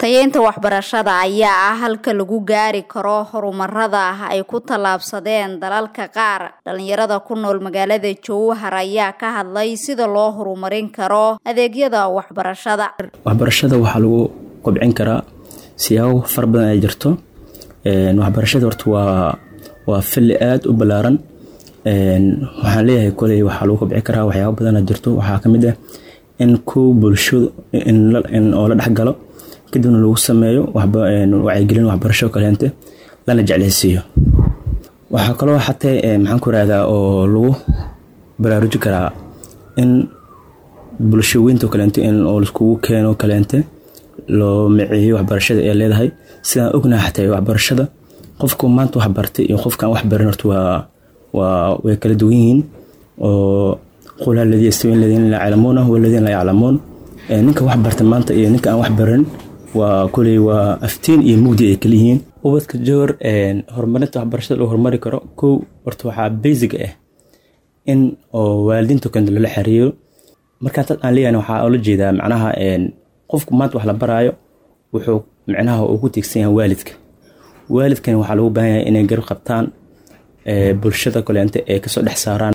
tayeynta waxbarashada ayaa ah halka lagu gaari karo horumarada ay ku talaabsadeen dalalka qaar. Dhalinyarada ku nool magaalada Jowhar ayaa ka hadlay sida loo horumarin karo adeegyada waxbarashada. Waxbarashada waxaa lagu kobcin karaa siyaabo far badan ay jirto. Waxbarashada horta waa fil aad u balaaran. Waxaan leeyahay kulay waxaa lagu kobcin karaa waxyaabo badan jirto. Waxaa kamid ah in bulshada in oo la dhaxgalo kadibna lagu sameeyo wacyigelin waxbarasho kaleente lana jeclaysiiyo. Waxaa kaloo xataa maxaan ku raadaa oo lagu baraarujin karaa in bulshooyinka kaleente in oo iskugu keeno kaleente loo miciyo waxbarashada ay leedahay. Sidaan ognahay xataa waxbarashada qofku maanta wax bartay iyo qofka aan wax barin horta way kala duwan yihiin oo qul alladhi yastawil ladina ya'lamuna wal ladina la ya'lamun. Ninka wax bartay maanta iyo ninka aan wax barin waa kulay waa aftiin iyo mugdi ay kala yihiin. Ubadka Jowhar horumarinta waxbarashada loo horumari karo horta waxaa basic ah in oo waalidiinta kan la xiriiro. Marka aan leeyahay waxaa la jeedaa macnaha qofku maanta wax la barayo wuxuu macnaha ugu tigsan yahay waalidkan waxaa lagu baahan yahay inay garab qabtaan bulshada kaleente ee ka soo dhex saaraan